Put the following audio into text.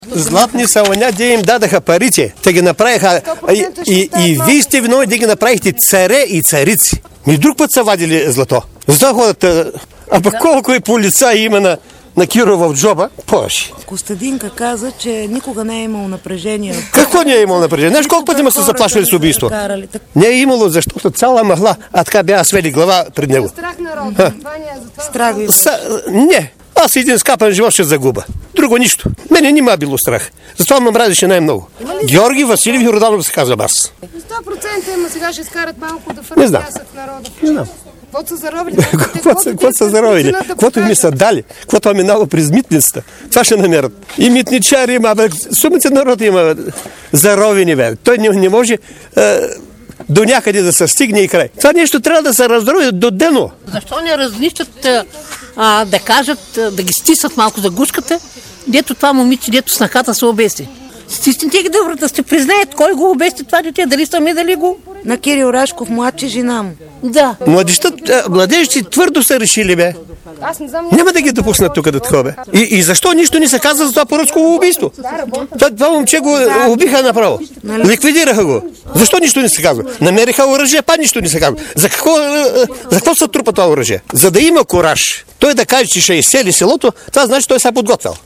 Златни са оня, де им дадаха парите. Те ги направиха и вие сте виновни да ги направихте царе и царици. И друг път са вадили злато. Затова ходят. А пък колко и полицаи има на Киро в джоба, повече. Костадинка каза, че никога не е имало напрежение. Какво не е имало напрежение? Знаеш колко пъти ме са заплашвали с убийство? Не е имало, защото цяла махла, а така бяха свели глава пред него. Страх народа. Страх ви. Не. Аз един скапан живот ще загуба. Друго нищо. Мене нима било страх. Затова ме мразеше най-много. Георги Василев Йорданов се казвам аз. 100% има, сега ще изкарат малко да фърнат ясък в народа. Не знам. Каквото са заровили? Какво са заровили? Каквото ми са дали? Каквото е минало през митницата? Това ще намерят. И митничари има, сумите народ има заровени, бе. Той не може до някъде да се стигне и край. Това нещо трябва да се раздрови до дено. Защо не разнищат, да кажат, да ги стиснат малко за гушката, дето това момиче, дето снахата се обеси. Стисните ги добре, да сте признаят кой го обести това дете, дали сами, дали го. На Кирил Рашков, младши жена му. Да. Младежите твърдо са решили, бе. Аз не знам. Няма да ги допуснат тук да такова. И защо нищо не се казва за това поръчково убийство? Това момче го убиха направо. Ликвидираха го. Защо нищо не се казва? Намериха оръжие, па нищо не се казва. За какво се трупа това оръжие? За да има кураж. Той да каже, че ще изсели селото, това значи той се е подготвил.